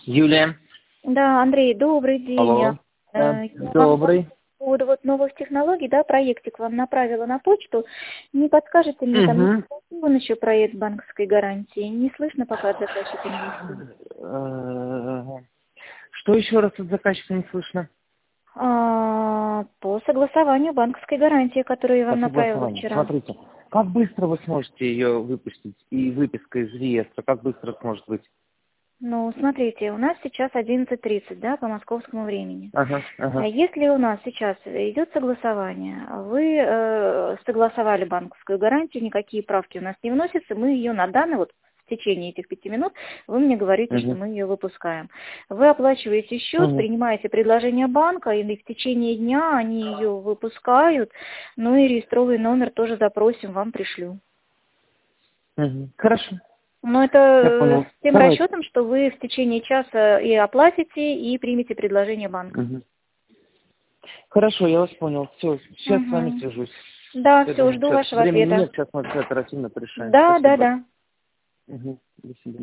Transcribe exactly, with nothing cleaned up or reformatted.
Юлия. Да, Андрей, добрый день. Алло. Я, Да. э, я Добрый. по поводу вот новых технологий, да, проектик вам направила на почту. Не подскажете мне, там Угу. он еще проект банковской гарантии? Не слышно пока от заказчика инвестиций. Что еще раз от заказчика не слышно? А, по согласованию банковской гарантии, которую я По вам направила согласованию. вчера. Смотрите, как быстро вы сможете ее выпустить? И выписка из реестра, как быстро сможет быть? Ну, смотрите, у нас сейчас одиннадцать тридцать, да, по московскому времени. Ага, А ага. если у нас сейчас идет согласование, вы э, согласовали банковскую гарантию, никакие правки у нас не вносятся, мы ее на данный, вот в течение этих пяти минут, вы мне говорите, что Угу. мы ее выпускаем. Вы оплачиваете счет, Угу. принимаете предложение банка, и в течение дня они ее выпускают, ну и реестровый номер тоже запросим, вам пришлю. Угу. Хорошо. Но это Я э, понял. с тем Давайте. расчетом, что вы в течение часа и оплатите, и примете предложение банка. Угу. Хорошо, я вас понял. Все, сейчас с вами Угу. свяжусь. Да, Я все, думаю, жду сейчас вашего времени ответа. нет, сейчас мы все оперативно порешаем. Да, да, Спасибо. да. Угу. До свидания.